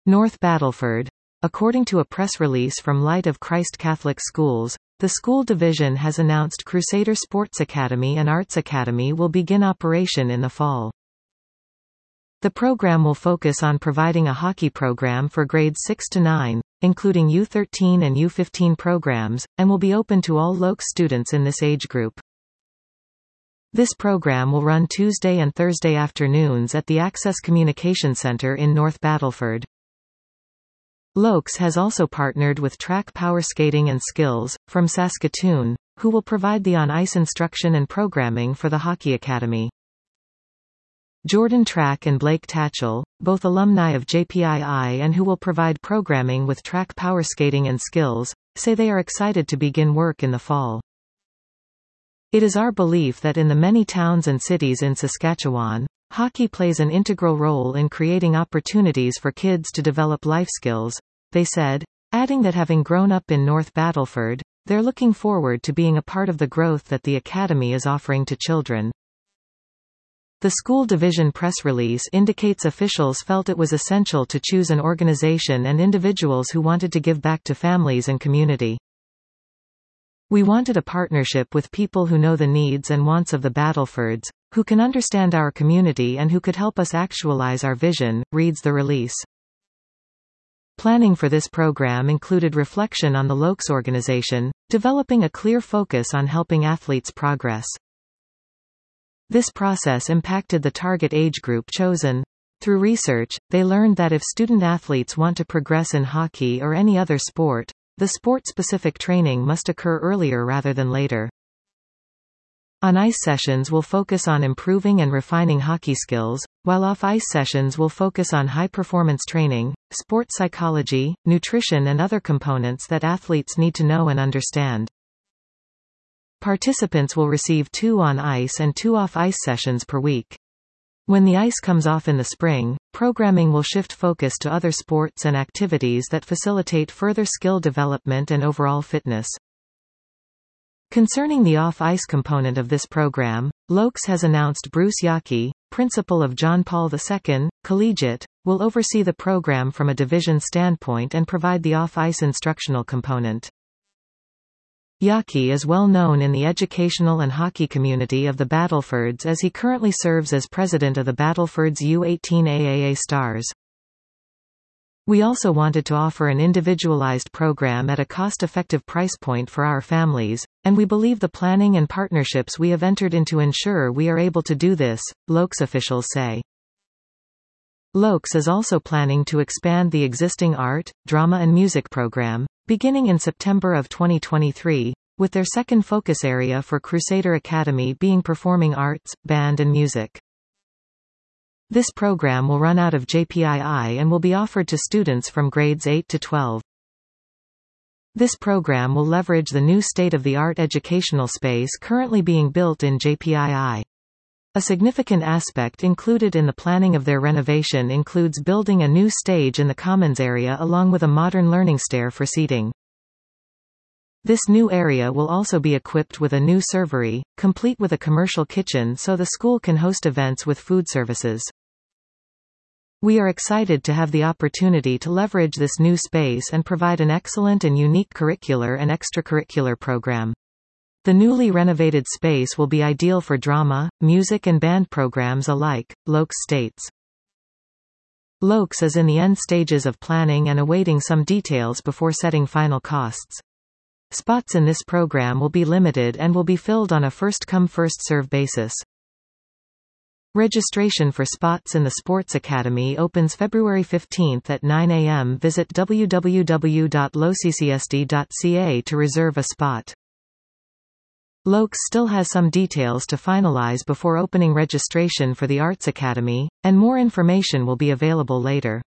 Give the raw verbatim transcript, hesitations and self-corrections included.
North Battleford. According to a press release from Light of Christ Catholic Schools, the school division has announced Crusader Sports Academy and Arts Academy will begin operation in the fall. The program will focus on providing a hockey program for grades six to nine, including U thirteen and U fifteen programs, and will be open to all Lokes students in this age group. This program will run Tuesday and Thursday afternoons at the Access Communication Center in North Battleford. Lokes has also partnered with Track Power Skating and Skills, from Saskatoon, who will provide the on-ice instruction and programming for the Hockey Academy. Jordan Track and Blake Tatchell, both alumni of J P I I and who will provide programming with Track Power Skating and Skills, say they are excited to begin work in the fall. It is our belief that in the many towns and cities in Saskatchewan, hockey plays an integral role in creating opportunities for kids to develop life skills, they said, adding that having grown up in North Battleford, they're looking forward to being a part of the growth that the Academy is offering to children. The school division press release indicates officials felt it was essential to choose an organization and individuals who wanted to give back to families and community. We wanted a partnership with people who know the needs and wants of the Battlefords, who can understand our community and who could help us actualize our vision, reads the release. Planning for this program included reflection on the Lokes organization, developing a clear focus on helping athletes progress. This process impacted the target age group chosen. Through research, they learned that if student athletes want to progress in hockey or any other sport, the sport-specific training must occur earlier rather than later. On-ice sessions will focus on improving and refining hockey skills, while off-ice sessions will focus on high-performance training, sports psychology, nutrition and other components that athletes need to know and understand. Participants will receive two on-ice and two off-ice sessions per week. When the ice comes off in the spring, programming will shift focus to other sports and activities that facilitate further skill development and overall fitness. Concerning the off-ice component of this program, Lokes has announced Bruce Yockey, principal of John Paul the Second Collegiate, will oversee the program from a division standpoint and provide the off-ice instructional component. Yockey is well known in the educational and hockey community of the Battlefords as he currently serves as president of the Battlefords U eighteen A A A Stars. We also wanted to offer an individualized program at a cost-effective price point for our families, and we believe the planning and partnerships we have entered into ensure we are able to do this, Lokes officials say. Lokes is also planning to expand the existing art, drama and music program, beginning in September of twenty twenty-three, with their second focus area for Crusader Academy being performing arts, band and music. This program will run out of J P I I and will be offered to students from grades eight to twelve. This program will leverage the new state-of-the-art educational space currently being built in J P I I. A significant aspect included in the planning of their renovation includes building a new stage in the commons area along with a modern learning stair for seating. This new area will also be equipped with a new servery, complete with a commercial kitchen so the school can host events with food services. We are excited to have the opportunity to leverage this new space and provide an excellent and unique curricular and extracurricular program. The newly renovated space will be ideal for drama, music and band programs alike, Lokes states. Lokes is in the end stages of planning and awaiting some details before setting final costs. Spots in this program will be limited and will be filled on a first-come first-served basis. Registration for spots in the Sports Academy opens February fifteenth at nine A M Visit w w w dot lo c c s d dot c a to reserve a spot. Lokes still has some details to finalize before opening registration for the Arts Academy, and more information will be available later.